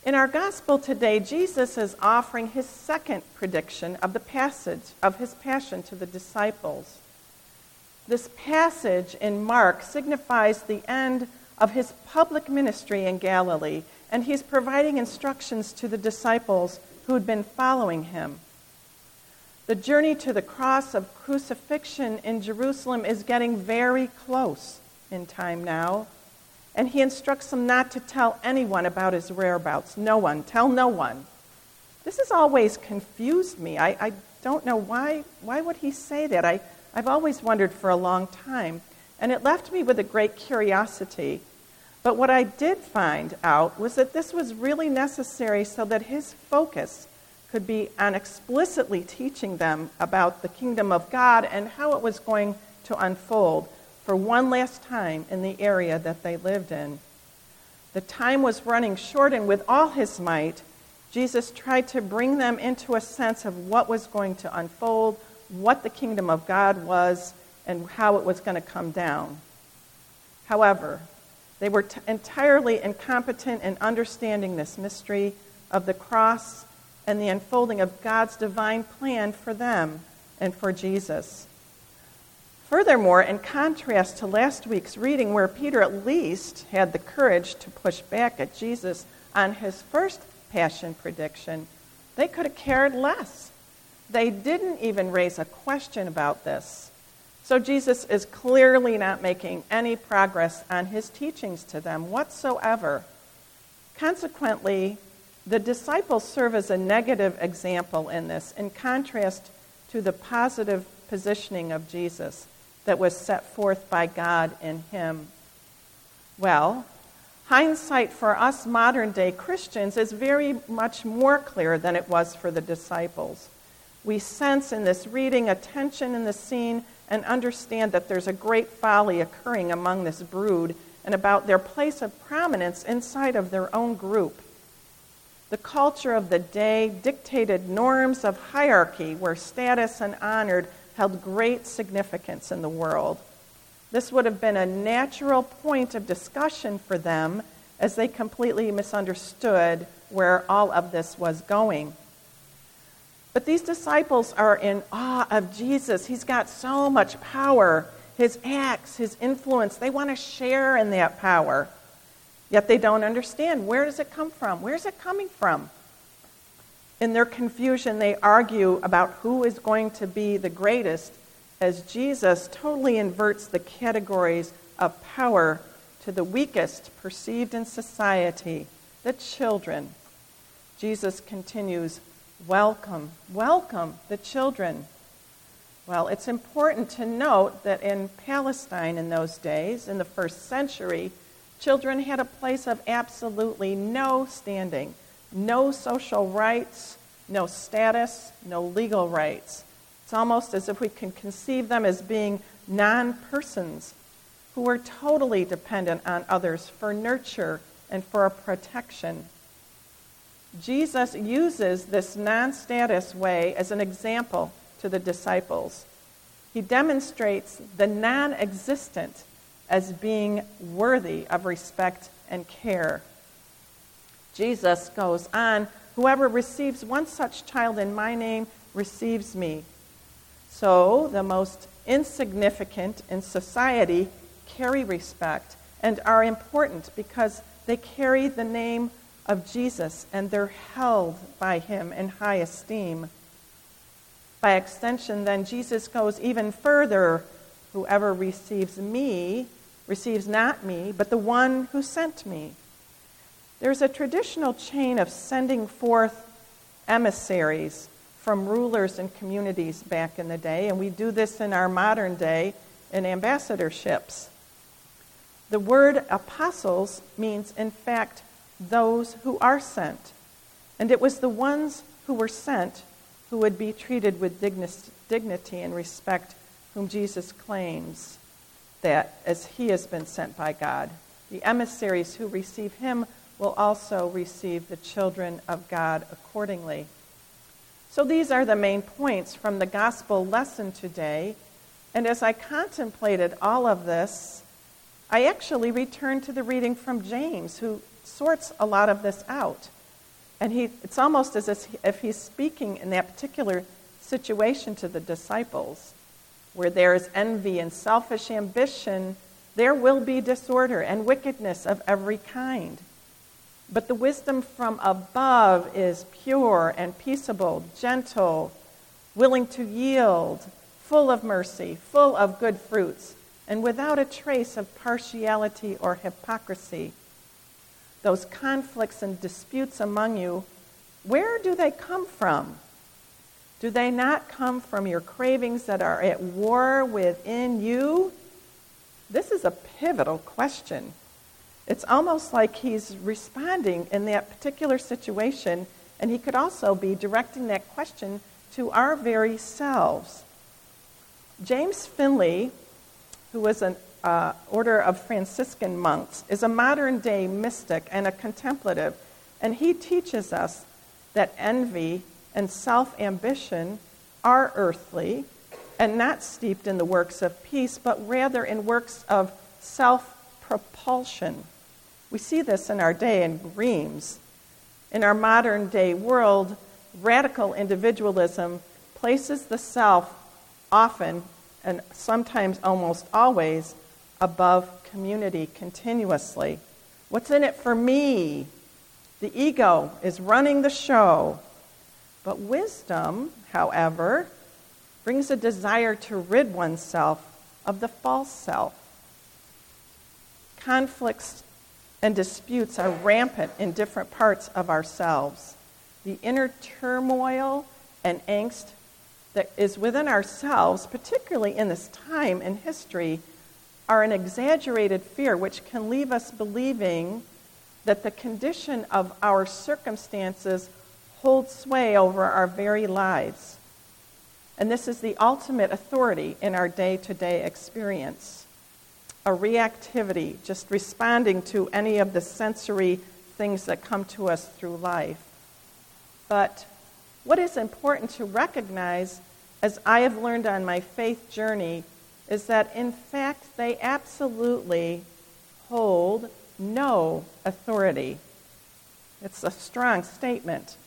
In our gospel today, Jesus is offering his second prediction of the passage of his passion to the disciples. This passage in Mark signifies the end of his public ministry in Galilee, and he's providing instructions to the disciples who had been following him. The journey to the cross of crucifixion in Jerusalem is getting very close in time now, and he instructs them not to tell anyone about his whereabouts. No one. Tell no one. This has always confused me. I don't know why would he say that. I've always wondered for a long time, and it left me with a great curiosity. But what I did find out was that this was really necessary so that his focus could be on explicitly teaching them about the kingdom of God and how it was going to unfold for one last time in the area that they lived in. The time was running short, and with all his might, Jesus tried to bring them into a sense of what was going to unfold, what the kingdom of God was, and how it was going to come down. However, they were entirely incompetent in understanding this mystery of the cross and the unfolding of God's divine plan for them and for Jesus. Furthermore, in contrast to last week's reading, where Peter at least had the courage to push back at Jesus on his first passion prediction, they could have cared less. They didn't even raise a question about this. So Jesus is clearly not making any progress on his teachings to them whatsoever. Consequently, the disciples serve as a negative example in this, in contrast to the positive positioning of Jesus that was set forth by God in him. Well, hindsight for us modern-day Christians is very much more clear than it was for the disciples. We sense in this reading a tension in the scene and understand that there's a great folly occurring among this brood and about their place of prominence inside of their own group. The culture of the day dictated norms of hierarchy where status and honor held great significance in the world. This would have been a natural point of discussion for them as they completely misunderstood where all of this was going. But these disciples are in awe of Jesus. He's got so much power. His acts, his influence, they want to share in that power. Yet they don't understand. Where does it come from? Where's it coming from? In their confusion, they argue about who is going to be the greatest, as Jesus totally inverts the categories of power to the weakest perceived in society, the children. Jesus continues, welcome the children. Well, it's important to note that in Palestine in those days, in the first century, children had a place of absolutely no standing, no social rights, no status, no legal rights. It's almost as if we can conceive them as being non-persons who were totally dependent on others for nurture and for protection. Jesus uses this non-status way as an example to the disciples. He demonstrates the non-existent as being worthy of respect and care. Jesus goes on, whoever receives one such child in my name receives me. So the most insignificant in society carry respect and are important because they carry the name of Jesus and they're held by him in high esteem. By extension, then, Jesus goes even further. Whoever receives me receives not me, but the one who sent me. There's a traditional chain of sending forth emissaries from rulers and communities back in the day, and we do this in our modern day in ambassadorships. The word apostles means, in fact, those who are sent. And it was the ones who were sent who would be treated with dignity and respect, whom Jesus claims that as he has been sent by God. The emissaries who receive him will also receive the children of God accordingly. So these are the main points from the gospel lesson today. And as I contemplated all of this, I actually returned to the reading from James, who sorts a lot of this out. And it's almost as if he's speaking in that particular situation to the disciples, where there is envy and selfish ambition, there will be disorder and wickedness of every kind. But the wisdom from above is pure and peaceable, gentle, willing to yield, full of mercy, full of good fruits, and without a trace of partiality or hypocrisy. Those conflicts and disputes among you, where do they come from? Do they not come from your cravings that are at war within you? This is a pivotal question. It's almost like he's responding in that particular situation, and he could also be directing that question to our very selves. James Finley, who was an order of Franciscan monks, is a modern-day mystic and a contemplative, and he teaches us that envy and self-ambition are earthly and not steeped in the works of peace, but rather in works of self-propulsion. We see this in our day in Reims. In our modern-day world, radical individualism places the self often, and sometimes almost always, above community continuously. What's in it for me? The ego is running the show. But wisdom, however, brings a desire to rid oneself of the false self. Conflicts and disputes are rampant in different parts of ourselves. The inner turmoil and angst that is within ourselves, particularly in this time in history, are an exaggerated fear which can leave us believing that the condition of our circumstances holds sway over our very lives. And this is the ultimate authority in our day-to-day experience. A reactivity, just responding to any of the sensory things that come to us through life. But what is important to recognize, as I have learned on my faith journey, is that in fact they absolutely hold no authority. It's a strong statement.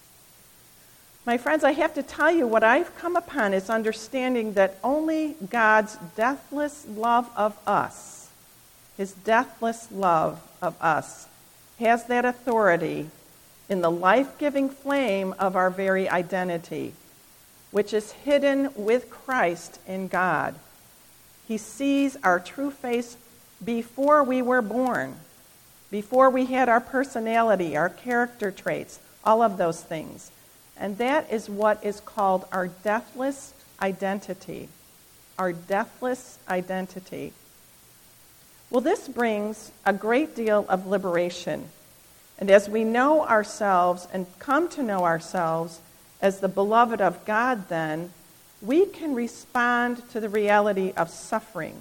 My friends, I have to tell you, what I've come upon is understanding that only God's deathless love of us, his deathless love of us, has that authority in the life-giving flame of our very identity, which is hidden with Christ in God. He sees our true face before we were born, before we had our personality, our character traits, all of those things. And that is what is called our deathless identity. Our deathless identity. Well, this brings a great deal of liberation. And as we know ourselves and come to know ourselves as the beloved of God, then, we can respond to the reality of suffering.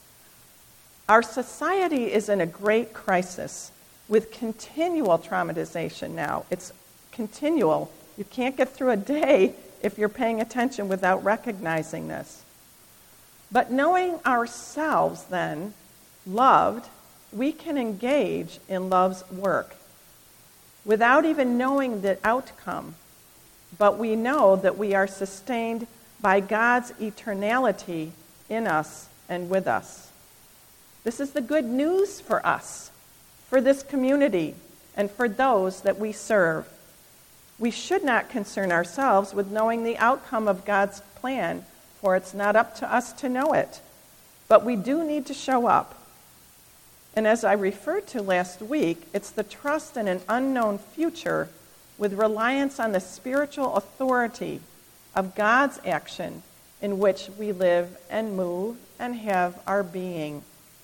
Our society is in a great crisis with continual traumatization now. It's continual. You can't get through a day if you're paying attention without recognizing this. But knowing ourselves, then, loved, we can engage in love's work without even knowing the outcome. But we know that we are sustained by God's eternality in us and with us. This is the good news for us, for this community, and for those that we serve. We should not concern ourselves with knowing the outcome of God's plan, for it's not up to us to know it. But we do need to show up. And as I referred to last week, it's the trust in an unknown future with reliance on the spiritual authority of God's action in which we live and move and have our being.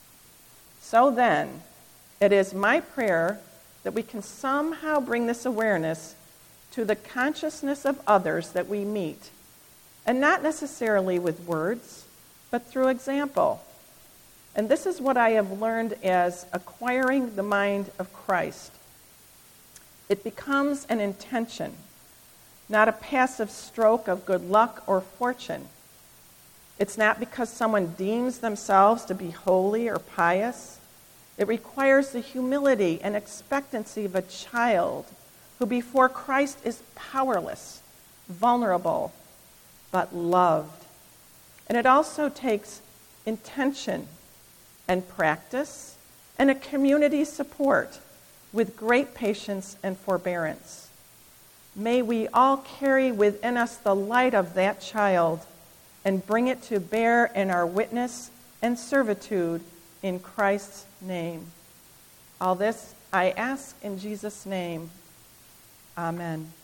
So then, it is my prayer that we can somehow bring this awareness to the consciousness of others that we meet, and not necessarily with words, but through example. And this is what I have learned as acquiring the mind of Christ. It becomes an intention, not a passive stroke of good luck or fortune. It's not because someone deems themselves to be holy or pious. It requires the humility and expectancy of a child who before Christ is powerless, vulnerable, but loved. And it also takes intention and practice and a community support with great patience and forbearance. May we all carry within us the light of that child and bring it to bear in our witness and servitude in Christ's name. All this I ask in Jesus' name. Amen.